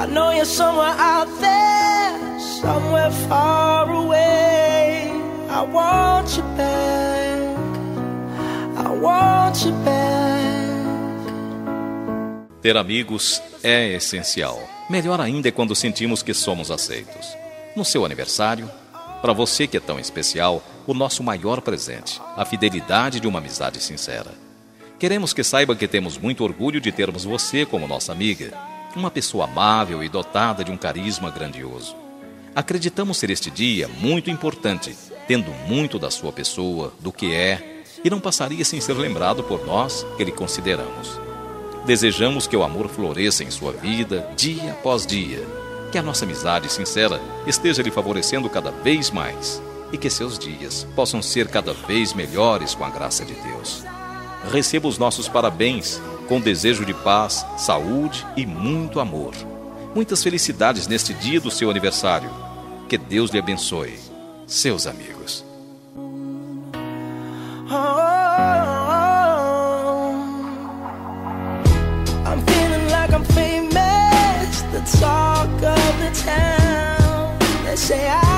I know you're somewhere out there, somewhere far away. I want you back, I want you back. Ter amigos é essencial. Melhor ainda é quando sentimos que somos aceitos. No seu aniversário, para você que é tão especial, o nosso maior presente, a fidelidade de uma amizade sincera. Queremos que saiba que temos muito orgulho de termos você como nossa amiga, uma pessoa amável e dotada de um carisma grandioso. Acreditamos ser este dia muito importante, tendo muito da sua pessoa, do que é, e não passaria sem ser lembrado por nós que lhe consideramos. Desejamos que o amor floresça em sua vida, dia após dia, que a nossa amizade sincera esteja lhe favorecendo cada vez mais e que seus dias possam ser cada vez melhores com a graça de Deus. Receba os nossos parabéns com desejo de paz, saúde e muito amor. Muitas felicidades neste dia do seu aniversário. Que Deus lhe abençoe. Seus amigos. I'm feeling like I'm famous, the talk of the town. They say